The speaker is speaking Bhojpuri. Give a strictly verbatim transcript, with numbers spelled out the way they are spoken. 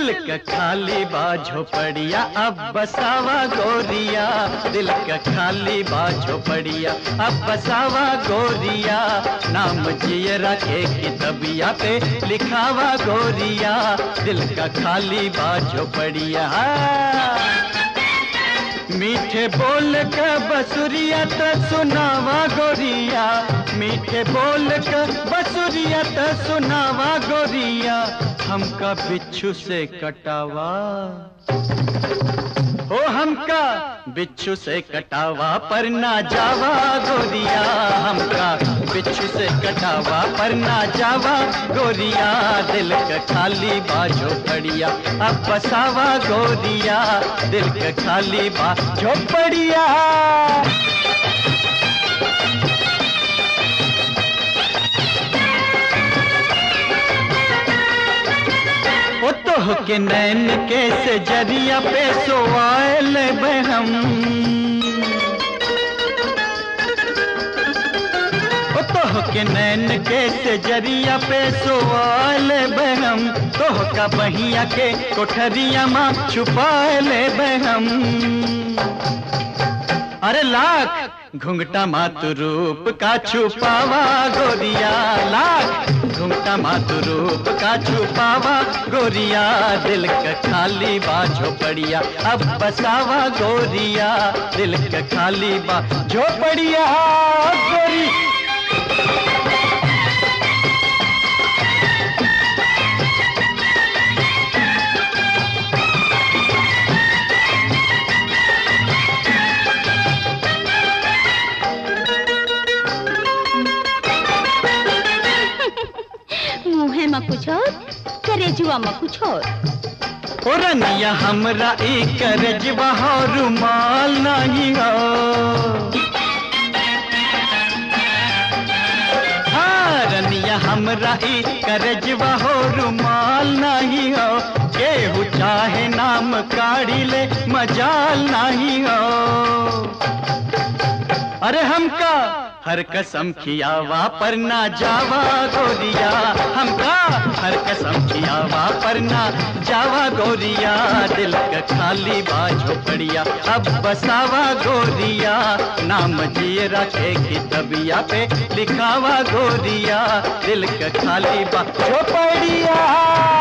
दिल का खाली बा झोपड़िया अब बसावा गोरिया, दिल का खाली बा झोपड़िया अब बसावा गोरिया, नाम जिए रखे किताबिया पे लिखावा गोरिया, दिल का खाली बा झोपड़िया। मीठे बोल का बसुरिया त सुनावा गोरिया, मीठे बोल का बसुरिया त सुनावा गोरिया, हमका बिच्छू से कटावा, ओ हमका बिच्छू से कटावा पर ना जावा गोरिया, हमका बिच्छू से कटावा पर ना जावा गोरिया, दिल का खाली बा झोपड़िया अब बसावा गोरिया, दिल का खाली बा झोपड़िया। ओ तो के नैन के से जरिया पे सोआल बहम, ओ तो के नैन के से जरिया पे सोआल बहम, तो का बहिया के कोठरिया माँ छुपाल बहम। अरे लाख घुंघटा मातु रूप का छुपावा गोरिया, लाख घुंघटा मातु रूप का छुपावा गोरिया, दिल का खाली बा झोपड़िया अब बसावा गोरिया, दिल का खाली बा झोपड़िया गोरी। मुँह में कुछ और, करेजुआ में कुछ और। ओ रनिया हमरा एक करेजुआ हो रुमाल नहीं हो, हाँ रनिया हमरा एक करेजुआ हो रुमाल नहीं हो, केहू चाहे नाम काढ़ी ले मजाल नहीं हो। अरे हमका हर कसम खियावा पर ना जावा गोरिया, हमका हर कसम खियावा पर ना जावा गोरिया, दिल का खाली बा झोपड़िया अब बसावा गोरिया, नाम जिए रखे किताबिया पे लिखावा गोरिया, दिल का खाली बा झोपड़िया।